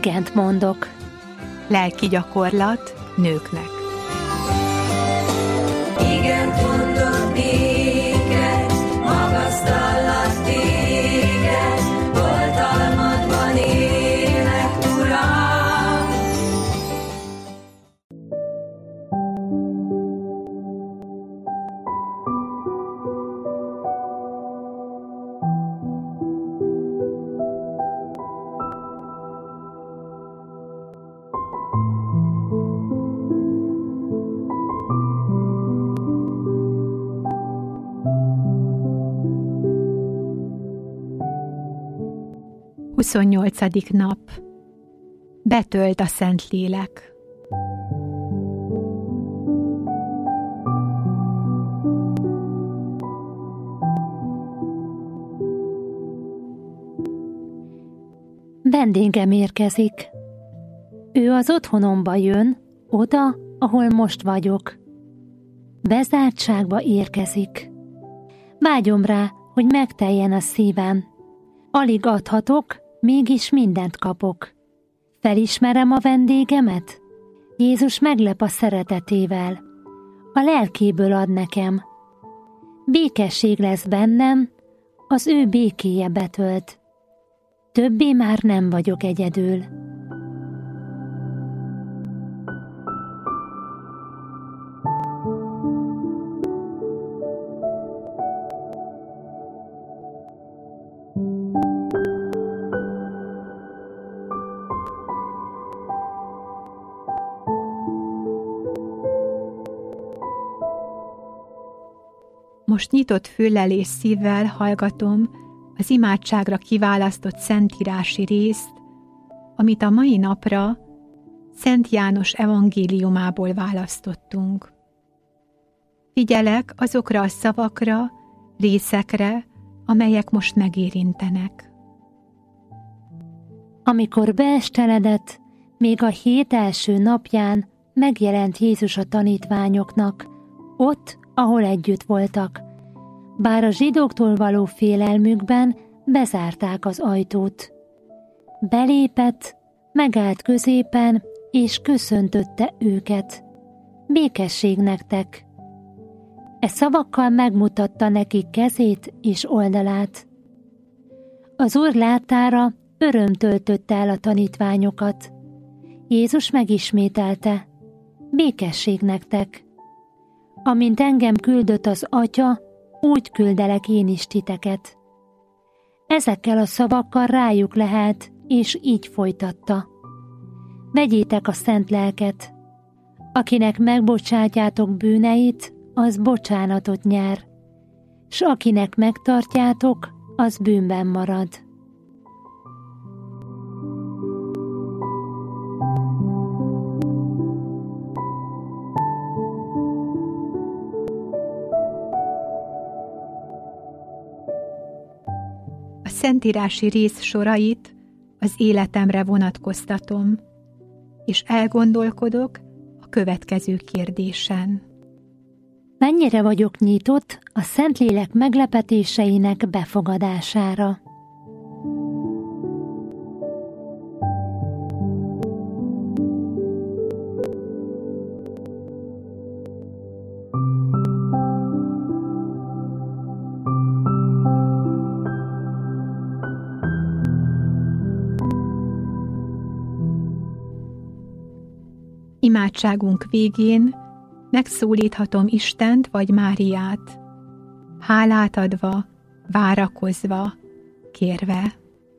igent mondok. Lelki gyakorlat nőknek. Igent mondok néked, magasztallak téged, oltalmadban élek, Uram. Huszonnyolcadik nap. Betölt a Szentlélek. Vendégem érkezik. Ő az otthonomba jön, oda, ahol most vagyok. Bezártságba érkezik. Vágyom rá, hogy megteljen a szívem. Alig adhatok, mégis mindent kapok. Felismerem a vendégemet? Jézus meglep a szeretetével. A lelkéből ad nekem. Békesség lesz bennem, az ő békéje betölt. Többé már nem vagyok egyedül. Most nyitott füllel és szívvel hallgatom az imádságra kiválasztott szentírási részt, amit a mai napra Szent János evangéliumából választottunk. Figyelek azokra a szavakra, részekre, amelyek most megérintenek. Amikor beesteledett, még a hét első napján megjelent Jézus a tanítványoknak, ott, ahol együtt voltak, bár a zsidóktól való félelmükben bezárták az ajtót. Belépett, megállt középen, és köszöntötte őket. Békesség nektek! E szavakkal megmutatta nekik kezét és oldalát. Az Úr láttára öröm töltötte el a tanítványokat. Jézus megismételte: békesség nektek! Amint engem küldött az Atya, úgy küldelek én is titeket. Ezekkel a szavakkal rájuk lehelt, és így folytatta: vegyétek a szent lelket. Akinek megbocsátjátok bűneit, az bocsánatot nyer, s akinek megtartjátok, az bűnben marad. A szentírási rész sorait az életemre vonatkoztatom, és elgondolkodok a következő kérdésen. Mennyire vagyok nyitott a Szentlélek meglepetéseinek befogadására? Imádságunk végén megszólíthatom Istent vagy Máriát, hálát adva, várakozva, kérve.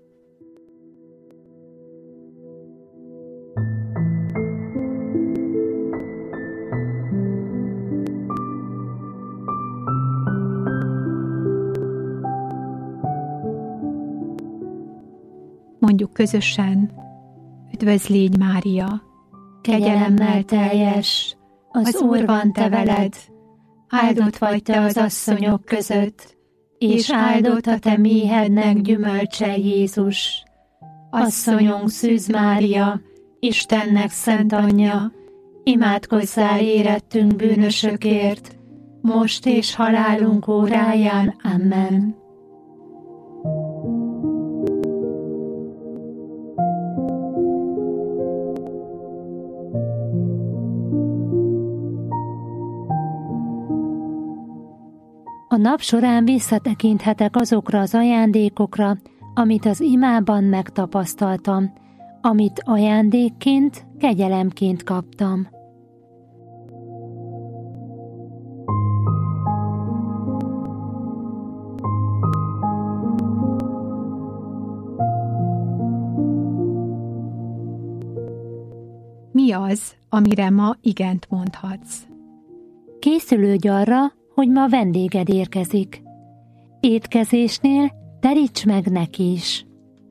Mondjuk közösen: üdvözl légy, Mária, Kegyelemmel teljes, az Úr van te veled, áldott vagy te az asszonyok között, és áldott a te méhednek gyümölcse, Jézus. Asszonyunk Szűz Mária, Istennek szent anyja, imádkozzál érettünk bűnösökért, most és halálunk óráján. Amen. A nap során visszatekinthetek azokra az ajándékokra, amit az imában megtapasztaltam, amit ajándékként, kegyelemként kaptam. Mi az, amire ma igent mondhatsz? Készülődj arra, hogy ma vendéged érkezik. Étkezésnél teríts meg neki is.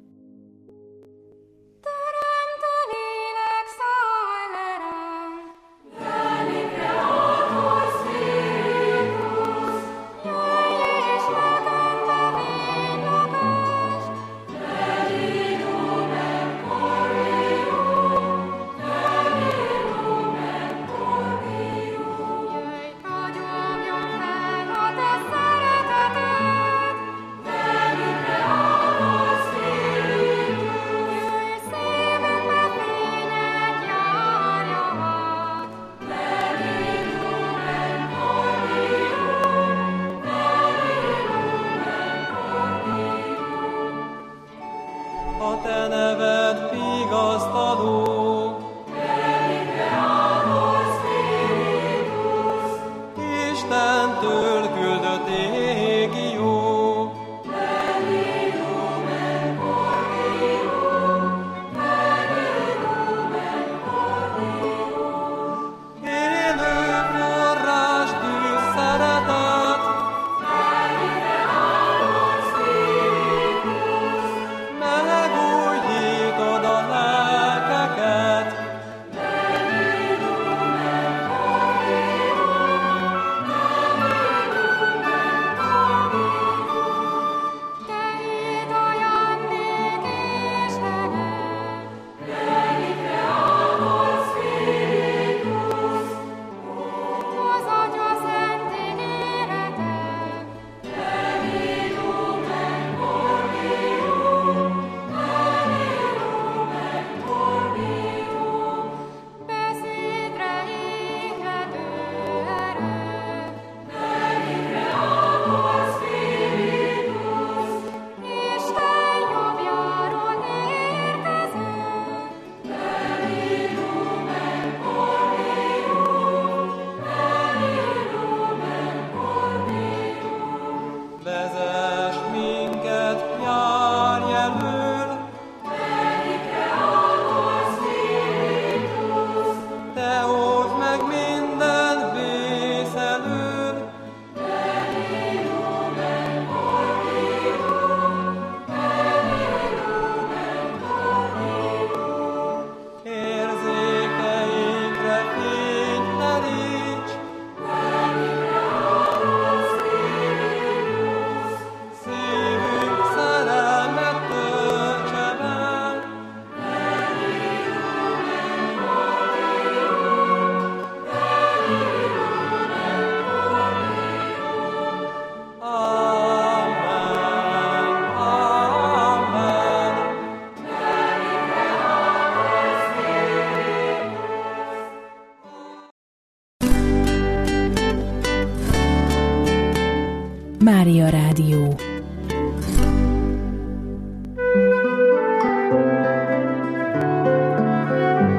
Mária Rádió.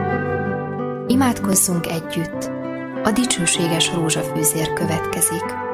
Imádkozzunk együtt. A dicsőséges rózsafűzér következik.